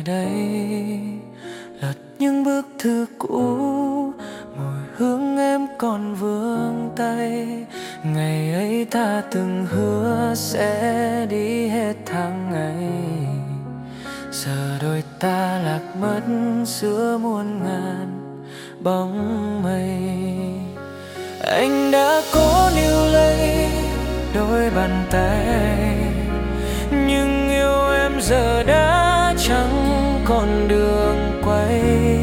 đây, lật những bức thư cũ, mùi hương em còn vương tay. Ngày ấy ta từng hứa sẽ đi hết tháng ngày, giờ đôi ta lạc mất giữa muôn ngàn bóng mây. Anh đã cố níu lấy đôi bàn tay, nhưng yêu em giờ đã chẳng còn đường quay.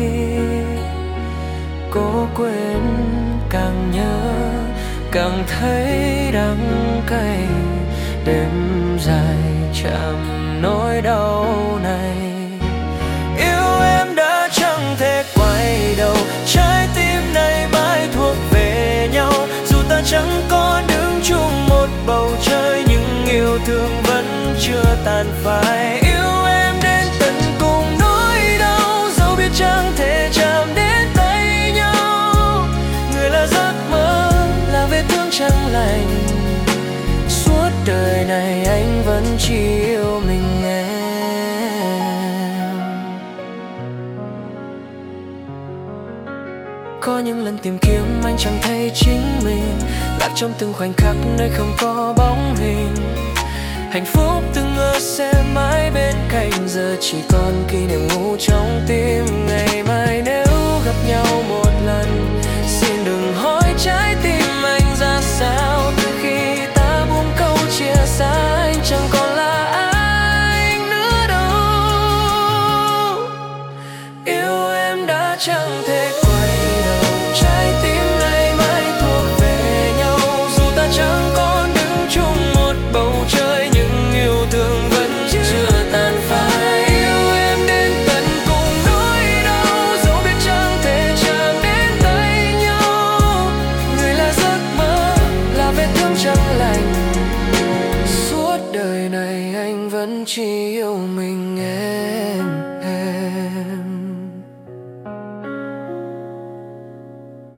Cố quên càng nhớ càng thấy đắng cay, đêm dài chạm nỗi đau này. Yêu em đã chẳng thể quay đầu, trái tim này mãi thuộc về nhau. Dù ta chẳng có đứng chung một bầu trời, nhưng yêu thương vẫn chưa tàn phai. Yêu em đến tận cùng nỗi đau, dẫu biết chẳng thể chạm đến tay nhau. Người là giấc mơ, là vết thương chẳng lành, suốt đời này anh vẫn chỉ yêu mình em. Có những lần tìm kiếm anh chẳng thấy chính mình, lạc trong từng khoảnh khắc nơi không có bóng hình. Hạnh phúc từng ngỡ sẽ mãi bên cạnh, giờ chỉ còn kỷ niệm ngủ trong tim. Ngày